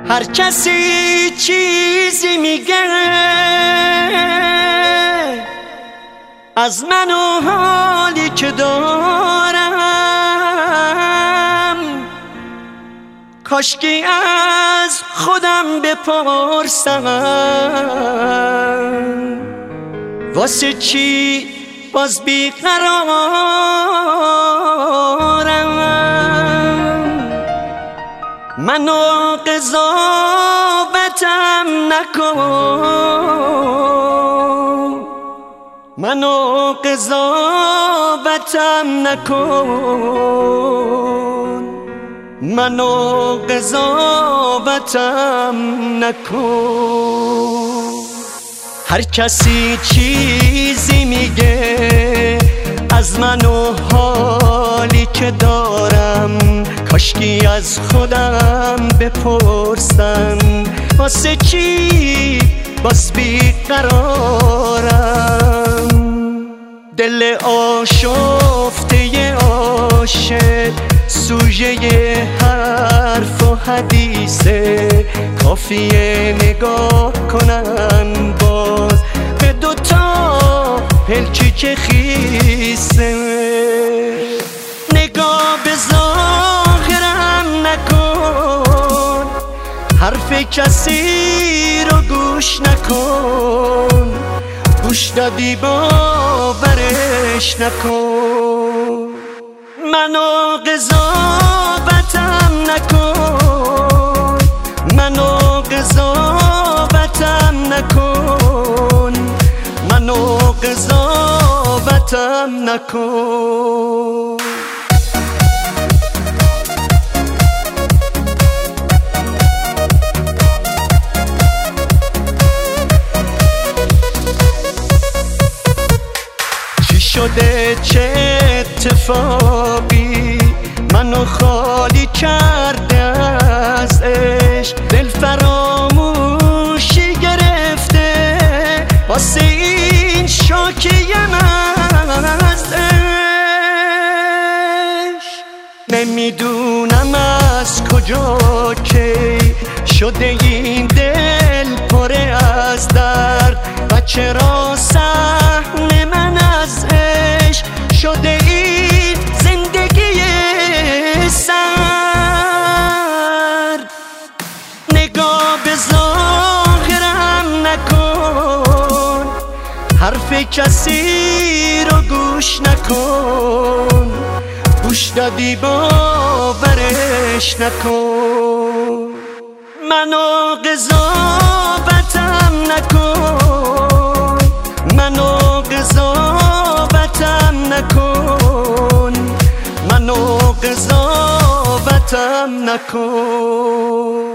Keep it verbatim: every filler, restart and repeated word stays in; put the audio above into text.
هر کسی چیزی میگه از من و حالی که دارم، کاشکی از خودم بپرسم واسه چی باز بیقرارم. منو قضاوتم نکن، منو قضاوتم نکن، منو قضاوتم نکن. هر کسی چیزی میگه از من و حالی که دارم، کاشکی از خودم بپرسم واسه چی باز بیقرارم. دل آشفته عاشق سوژه حرف و حدیثه، کافیه نگاه کنن باز به دوتا پلکی که خیسه. نگاه به ظاهرم نکن، حرف کسی رو گوش نکن، گوش دادی باورش نکن. منو قضاوتم نکن، منو قضاوتم نکن، منو قضاوتم نکن. چی شده چه اتفاقی منو خالی کرده از عشق؟ دل فراموشی گرفته واسه این شاکی من از عشق. نمیدونم از کجا که شده این دل پره از درد و چرا صحن من از عشق شده این زندگی سرد. نگاه به ظاهرم نکن، حرف کسی رو گوش نکن، گوش دادی باورش نکن. منو قضاوتم نکن، منو قضاوتم نکن، منو قضاوتم نکن.